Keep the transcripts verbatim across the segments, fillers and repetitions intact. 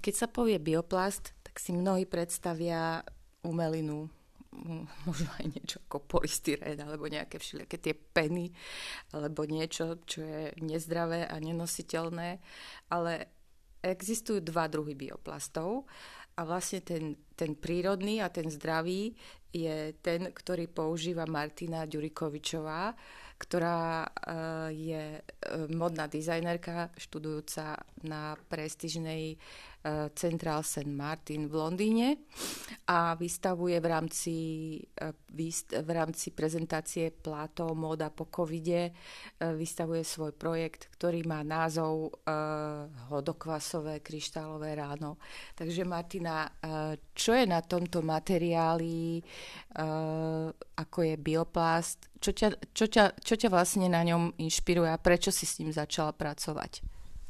Keď sa povie bioplast, tak si mnohí predstavia umelinu, možno aj niečo ako polystyrén, alebo nejaké všelijaké tie peny, alebo niečo, čo je nezdravé a nenositeľné. Ale existujú dva druhy bioplastov a vlastne ten, ten prírodný a ten zdravý je ten, ktorý používa Martina Ďurikovičová, ktorá je modná dizajnerka, študujúca na prestížnej Central Saint Martin v Londýne a vystavuje v rámci, v rámci prezentácie Plato Móda po covide, vystavuje svoj projekt, ktorý má názov Hodokvasové kryštálové ráno. Takže Martina, čo je na tomto materiáli, ako je bioplast, čo ťa, čo ťa, čo ťa vlastne na ňom inšpiruje a prečo si s ním začala pracovať?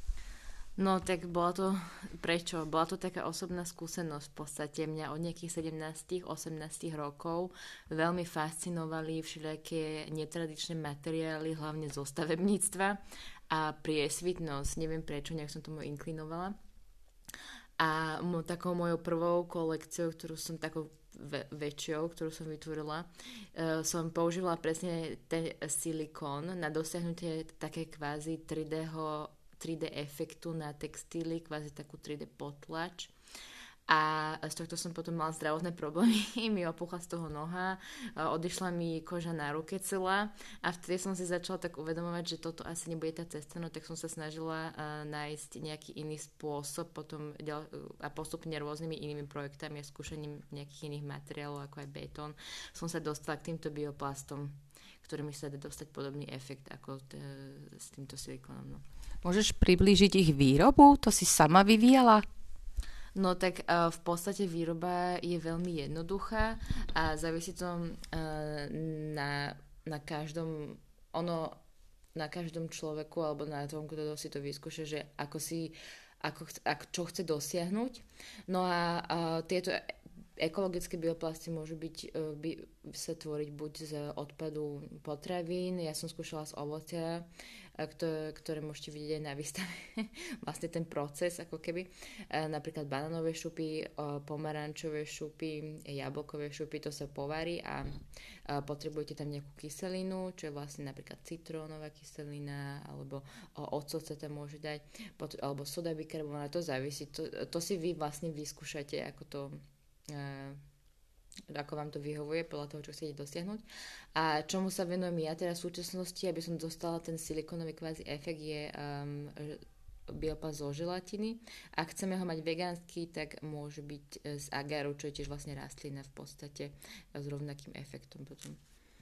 No tak bola to, prečo? Bola to taká osobná skúsenosť v podstate. Mňa od nejakých sedemnásť osemnásť rokov veľmi fascinovali všelijaké netradičné materiály, hlavne zo stavebníctva a priesvitnosť. Neviem prečo, nejak som tomu inklinovala. A mo, takou mojou prvou kolekciou, ktorú som takou ve, väčšou, ktorú som vytvorila, uh, som používala presne ten silikón na dosiahnutie také kvázi tri dé tri dé efektu na textíly, kvázi takú tri dé potlač. A z tohto som potom mala zdravotné problémy, mi opuchla z toho noha, odišla mi koža na ruke celá a vtedy som si začala tak uvedomovať, že toto asi nebude tá cesta, no tak som sa snažila uh, nájsť nejaký iný spôsob potom ďal, a postupne rôznymi inými projektami a skúšaním nejakých iných materiálov, ako aj betón, som sa dostala k týmto bioplastom, ktorými sa dá dostať podobný efekt ako t- s týmto silikónom. No. Môžeš priblížiť ich výrobu? To si sama vyvíjala? No tak uh, v podstate výroba je veľmi jednoduchá a závisí to uh, na, na každom ono, na každom človeku alebo na tom, kto si to vyskúša, že ako si, ako, ako, čo chce dosiahnuť. No a uh, tieto ekologické bioplasty môžu byť, uh, by sa tvoriť buď z odpadu potravín, ja som skúšala z ovocia, Ktoré, ktoré môžete vidieť aj na výstave. Vlastne ten proces, ako keby. Napríklad banánové šupy, pomarančové šupy, jablkové šupy, to sa povarí a potrebujete tam nejakú kyselinu, čo je vlastne napríklad citrónová kyselina, alebo ocot sa tam môže dať, alebo soda bikarbonát, to závisí. To, to si vy vlastne vyskúšate, ako to ako vám to vyhovuje podľa toho, čo chcete dosiahnuť. A čomu sa venujem ja teraz v súčasnosti, aby som dostala ten silikónový kvázi efekt, je um, bioplast zo želatiny. Ak chceme ho mať vegánsky, tak môže byť z agaru, čo je tiež vlastne rastlina v podstate s rovnakým efektom potom.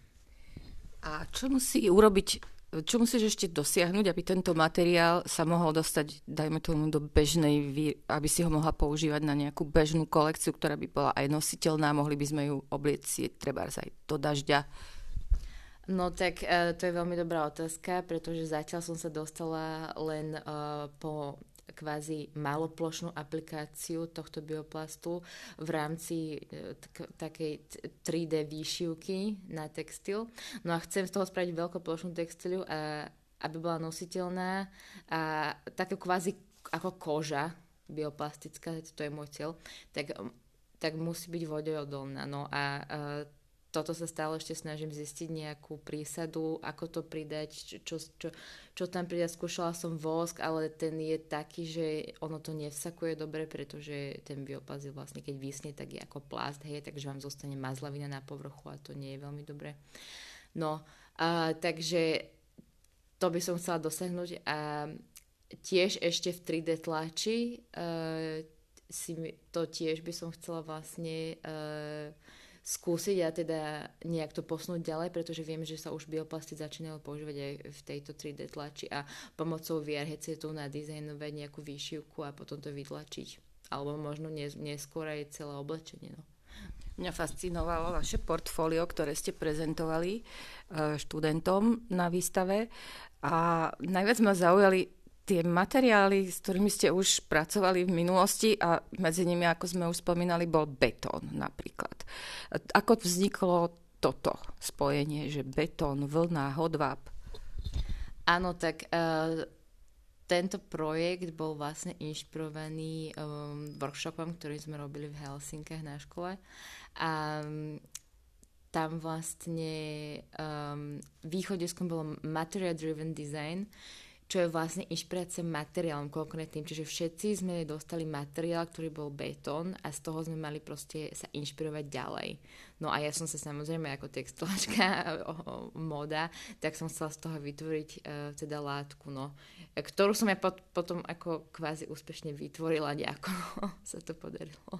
A čo musí urobiť Čo musíš ešte dosiahnuť, aby tento materiál sa mohol dostať, dajme tomu, do bežnej, aby si ho mohla používať na nejakú bežnú kolekciu, ktorá by bola aj nositeľná, mohli by sme ju obliecť trebárs aj do dažďa? No tak uh, to je veľmi dobrá otázka, pretože zatiaľ som sa dostala len uh, po kvázi maloplošnú aplikáciu tohto bioplastu v rámci tak, takej tri dé výšivky na textil. No a chcem z toho spraviť veľkoplošnú textiliu, a, aby bola nositeľná a také kvázi ako koža bioplastická, to je môj cieľ, tak, tak musí byť vodeodolná. No a, a toto sa stále ešte snažím zistiť nejakú prísadu, ako to pridať, čo, čo, čo tam pridať. Skúšala som vosk, ale ten je taký, že ono to nevsakuje dobre, pretože ten bioplast je vlastne, keď vysne, tak je ako plast, hej, takže vám zostane mazlavina na povrchu a to nie je veľmi dobré. No, a, takže to by som chcela dosiahnuť a tiež ešte v tri dé tlači a, si, to tiež by som chcela vlastne a, skúsiť a teda nejak to posunúť ďalej, pretože viem, že sa už bioplasty začínajú používať aj v tejto tri dé tlači a pomocou vé er headsetu nadizajnovať nejakú výšivku a potom to vytlačiť. Alebo možno neskôr aj celé oblečenie. No. Mňa fascinovalo vaše portfólio, ktoré ste prezentovali študentom na výstave a najviac ma zaujali tie materiály, s ktorými ste už pracovali v minulosti a medzi nimi, ako sme už spomínali, bol betón napríklad. Ako vzniklo toto spojenie, že betón, vlna, hodváb? Áno, tak uh, tento projekt bol vlastne inšpirovaný um, workshopom, ktorý sme robili v Helsinkách na škole. A um, tam vlastne um, východiskom bolo material driven design, čo je vlastne inšpirácia materiálom konkrétnym. Čiže všetci sme dostali materiál, ktorý bol betón a z toho sme mali proste sa inšpirovať ďalej. No a ja som sa samozrejme ako textilačka móda, tak som chcela z toho vytvoriť uh, teda látku, no, ktorú som ja pot- potom ako kvázi úspešne vytvorila, nejako sa to podarilo.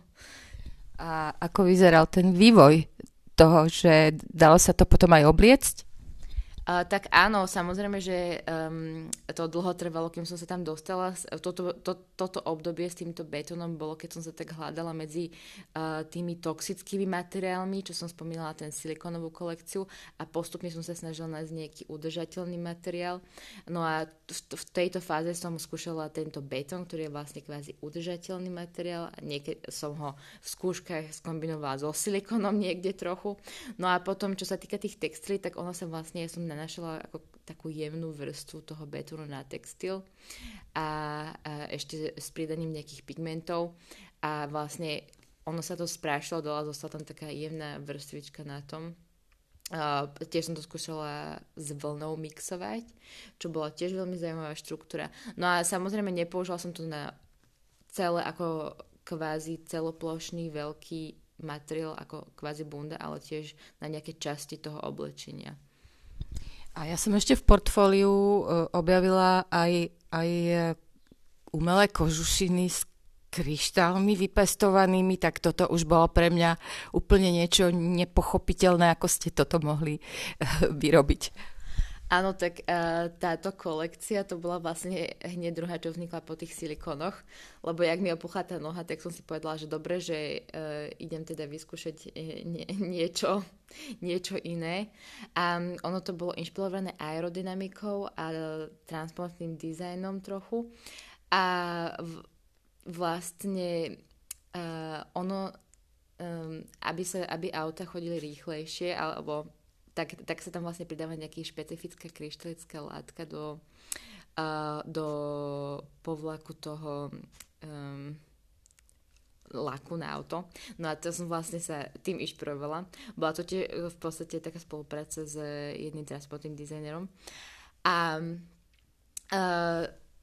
A ako vyzeral ten vývoj toho, že dalo sa to potom aj obliecť? Uh, tak áno, samozrejme, že um, to dlho trvalo, kým som sa tam dostala. Toto, to, toto obdobie s týmto betónom bolo, keď som sa tak hľadala medzi uh, tými toxickými materiálmi, čo som spomínala, ten silikónovú kolekciu, a postupne som sa snažila nájsť nejaký udržateľný materiál. No a v, v tejto fáze som skúšala tento betón, ktorý je vlastne kvázi udržateľný materiál. Niekedy som ho v skúškach skombinovala so silikónom niekde trochu. No a potom, čo sa týka tých textilí, tak ono sa vlastne, ja som na našla ako takú jemnú vrstvu toho betónu na textil a, a ešte s pridaním nejakých pigmentov a vlastne ono sa to sprášilo dole, zostala tam taká jemná vrstvička na tom. Uh, tiež som to skúšala s vlnou mixovať, čo bola tiež veľmi zaujímavá štruktúra. No a samozrejme nepoužila som to na celé ako kvázi celoplošný veľký materiál ako kvázi bunda, ale tiež na nejaké časti toho oblečenia. A ja som ešte v portfóliu objavila aj, aj umelé kožušiny s kryštálmi vypestovanými, tak toto už bolo pre mňa úplne niečo nepochopiteľné, ako ste toto mohli vyrobiť. Áno, tak uh, táto kolekcia, to bola vlastne hneď druhá, čo vznikla po tých silikónoch, lebo jak mi opuchla tá noha, tak som si povedala, že dobre, že uh, idem teda vyskúšať nie, niečo, niečo iné. A um, ono to bolo inšpirované aerodynamikou a transportným dizajnom trochu. A v, vlastne uh, ono, um, aby, sa, aby auta chodili rýchlejšie, alebo Tak, tak sa tam vlastne pridáva nejaká špecifická kryštalická látka do, uh, do povlaku toho um, laku na auto. No a to som vlastne sa tým inšpirovala. Bola to tiež v podstate taká spolupráca s jedným transportným dizajnerom. A uh,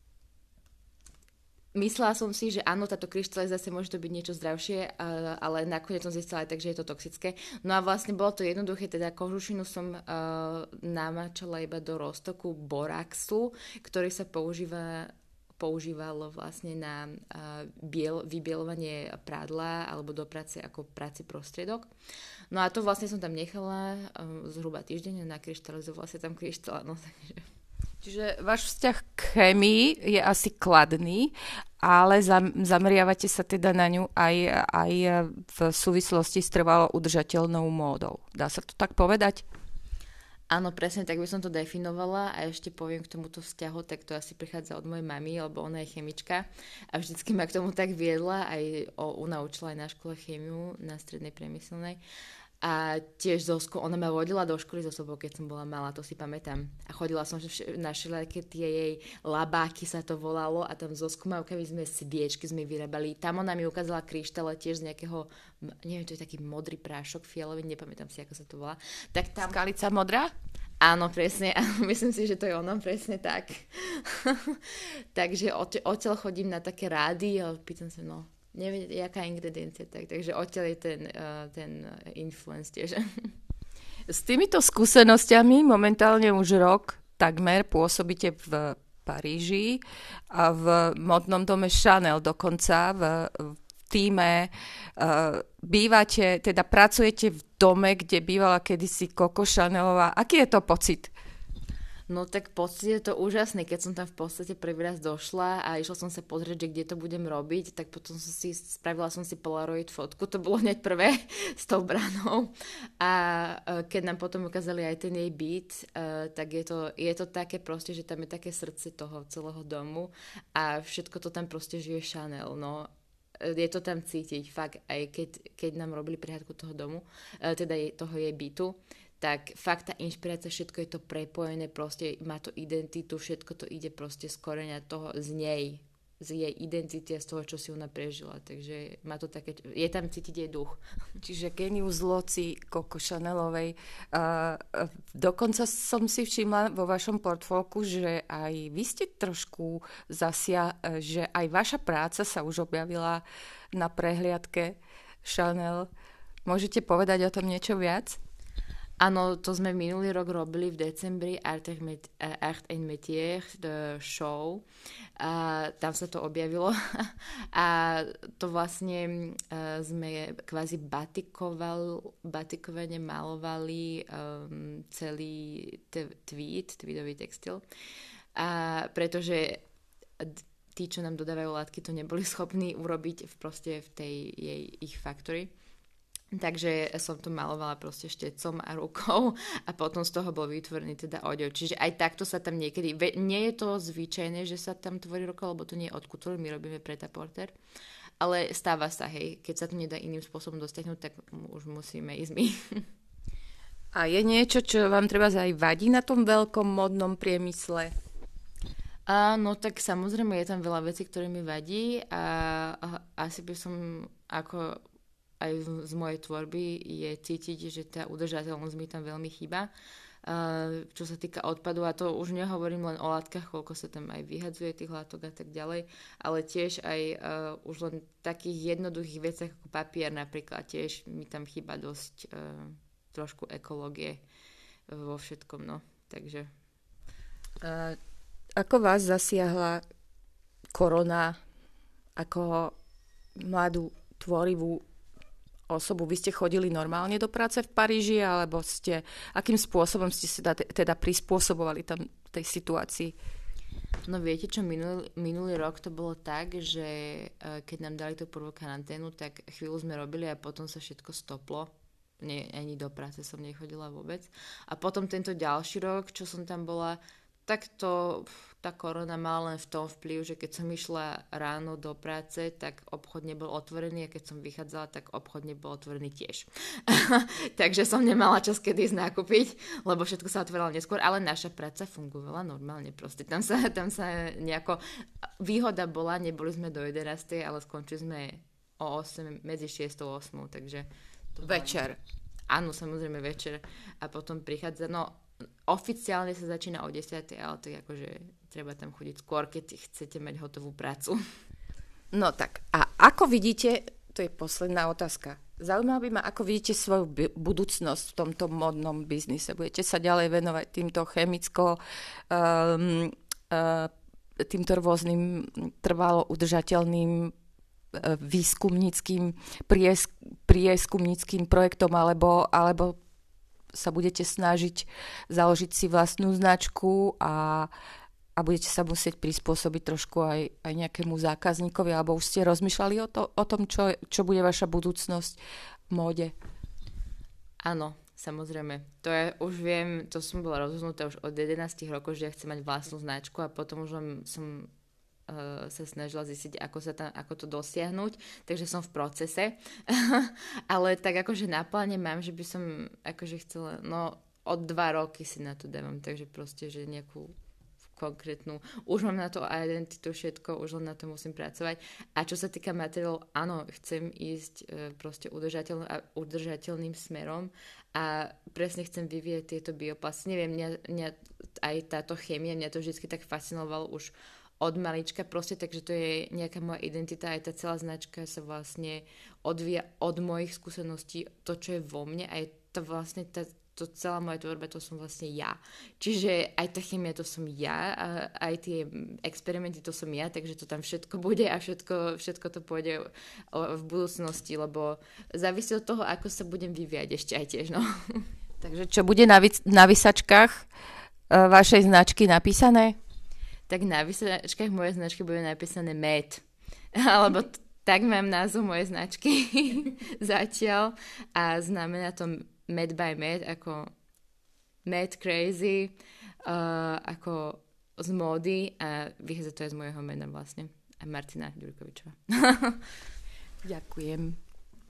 myslela som si, že áno, táto kryštalizácia môže to byť niečo zdravšie, ale nakoniec som zistila aj tak, že je to toxické. No a vlastne bolo to jednoduché, teda kožušinu som uh, namáčala iba do roztoku boraxu, ktorý sa používa, používalo vlastne na uh, biel, vybielovanie prádla alebo do práce ako práci prostriedok. No a to vlastne som tam nechala uh, zhruba týždeň a nakryštalizovala sa tam kryštál. No, takže... Čiže váš vzťah k chémii je asi kladný, ale zam, zameriavate sa teda na ňu aj, aj v súvislosti s trvalo udržateľnou módou. Dá sa to tak povedať? Áno, presne, tak by som to definovala a ešte poviem k tomuto vzťahu, tak to asi prichádza od mojej mamy, lebo ona je chemička a vždycky ma k tomu tak viedla, aj o, unaučila aj na škole chémiu, na strednej priemyselnej. A tiež Zosku, ona ma vodila do školy so sebou, keď som bola malá, to si pamätám. A chodila som na všelijaké tie jej labáky, sa to volalo, a tam so skúmavkami sme sviečky sme vyrábali. Tam ona mi ukázala kryštále tiež z nejakého, neviem, to je taký modrý prášok, fialový, nepamätám si, ako sa to volá. Tak tam... Skalica modrá? Áno, presne. Myslím si, že to je ono, presne tak. Takže odtiaľ chodím na také rády a pýtam sa, no... neviem, jaká ingrediencia, tak, takže odtiaľ je ten, uh, ten influence tiež. S týmito skúsenosťami momentálne už rok takmer pôsobíte v Paríži a v modnom dome Chanel dokonca, v, v tíme. Uh, bývate, teda pracujete v dome, kde bývala kedysi Coco Chanelová. Aký je to pocit? No tak pocit je to úžasný, keď som tam v podstate prvý raz došla a išla som sa pozrieť, že kde to budem robiť, tak potom som si, spravila som si Polaroid fotku, to bolo hneď prvé s tou branou a keď nám potom ukázali aj ten jej byt, tak je to, je to také proste, že tam je také srdce toho celého domu a všetko to tam proste žije Chanel, no. Je to tam cítiť, fakt, aj keď, keď nám robili prehľadku toho domu, teda toho jej bytu, tak fakt tá inšpirácia, všetko je to prepojené, proste má to identitu, všetko to ide proste z koreňa toho, z nej, z jej identity a z toho, čo si ona prežila. Takže má to také, je tam cítiť jej duch. Čiže genius loci Coco Chanelovej. Uh, uh, dokonca som si všimla vo vašom portfólku, že aj vy ste trošku zasia, uh, že aj vaša práca sa už objavila na prehliadke Chanel. Môžete povedať o tom niečo viac? Áno, to sme minulý rok robili v decembri Art and Métier, the show. A tam sa to objavilo. A to vlastne uh, sme kvázi batikoval, batikovane malovali um, celý t- tweed, tweedový textil. A pretože tí, čo nám dodávajú látky, to neboli schopní urobiť v, proste v tej jej, ich factory. Takže som to malovala proste štecom a rukou a potom z toho bol vytvorený teda odev. Čiže aj takto sa tam niekedy... Nie je to zvyčajné, že sa tam tvorí rukou, lebo to nie je od kultúry, my robíme pret-à-porter. Ale stáva sa, hej, keď sa to nedá iným spôsobom dostiahnuť, tak už musíme ísť my. A je niečo, čo vám treba aj vadí na tom veľkom modnom priemysle? A, no tak samozrejme je tam veľa vecí, ktoré mi vadí a, a asi by som ako... aj z mojej tvorby je cítiť, že tá udržateľnosť mi tam veľmi chýba. Uh, čo sa týka odpadu, a to už nehovorím len o látkach, koľko sa tam aj vyhadzuje tých látok a tak ďalej, ale tiež aj uh, už len takých jednoduchých veciach ako papier napríklad, tiež mi tam chýba dosť uh, trošku ekológie vo všetkom, no. Takže... Uh, ako vás zasiahla korona ako mladú, tvorivú osobu? Vy ste chodili normálne do práce v Paríži, alebo ste, akým spôsobom ste sa teda prispôsobovali tam tej situácii? No viete čo, minulý, minulý rok to bolo tak, že keď nám dali tú prvú karanténu, tak chvíľu sme robili a potom sa všetko stoplo. Nie, ani do práce som nechodila vôbec. A potom tento ďalší rok, čo som tam bola, tak to, tá korona mala len v tom vplyv, že keď som išla ráno do práce, tak obchod nebol otvorený a keď som vychádzala, tak obchod nebol otvorený tiež. Takže som nemala čas kedy ísť nakúpiť, lebo všetko sa otvorilo neskôr, ale naša práca fungovala normálne proste. Tam sa, tam sa nejako... Výhoda bola, neboli sme do jedenástej, ale skončili sme o osem, medzi šiestou a ôsmou, takže... To večer. Bola... Áno, samozrejme večer. A potom prichádza... No, oficiálne sa začína o desiatej, ale tak akože treba tam chodiť skôr, keď chcete mať hotovú prácu. No tak, a ako vidíte, to je posledná otázka, zaujímavé by ma, ako vidíte svoju b- budúcnosť v tomto modnom biznise? Budete sa ďalej venovať týmto chemicko, um, uh, týmto rôznym trvalo udržateľným uh, výskumníckým, priesk- prieskumníckým projektom, alebo, alebo sa budete snažiť založiť si vlastnú značku a, a budete sa musieť prispôsobiť trošku aj, aj nejakému zákazníkovi, alebo už ste rozmýšľali o, to, o tom, čo, čo bude vaša budúcnosť v móde? Áno, samozrejme. To ja už viem, to som bola rozhodnutá už od jedenástich rokov, že ja chcem mať vlastnú značku a potom už som uh, sa snažila zistiť, ako, sa tam, ako to dosiahnuť, takže som v procese. Ale tak akože na pláne mám, že by som akože chcela, no od dva roky si na to dávam, takže proste, že nejakú konkrétnu, už mám na to identitu všetko, už len na to musím pracovať. A čo sa týka materiálov, áno, chcem ísť e, proste udržateľ, udržateľným smerom a presne chcem vyvíjať tieto bioplasty. Neviem, mňa, mňa aj táto chémia, mňa to vždy tak fascinovalo už od malička proste, takže to je nejaká moja identita, aj tá celá značka sa vlastne odvíja od mojich skúseností, to, čo je vo mne a je to vlastne tá to celá moja tvorba, to som vlastne ja. Čiže aj tá chemia, to som ja, a aj tie experimenty, to som ja, takže to tam všetko bude a všetko, všetko to pôjde v budúcnosti, lebo závisí od toho, ako sa budem vyvíjať ešte aj tiež, no. Takže čo bude na, vys- na vysačkách uh, vašej značky napísané? Tak na vysačkách mojej značky bude napísané med. Alebo t- tak mám názov mojej značky zatiaľ a znamená to Mad by Mad, ako Mad Crazy, uh, ako z módy a vychádza to aj z môjho mena vlastne. A Martina Ďurkovičová. Ďakujem.